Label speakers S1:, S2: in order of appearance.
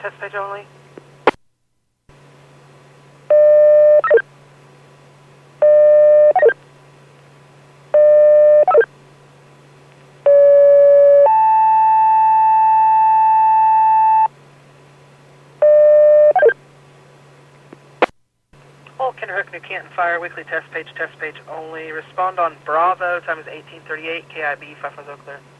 S1: test page only. Kinderhook, New Canton Fire, weekly test page only. Respond on Bravo, time is 1838, KIB, 5 Eau Claire.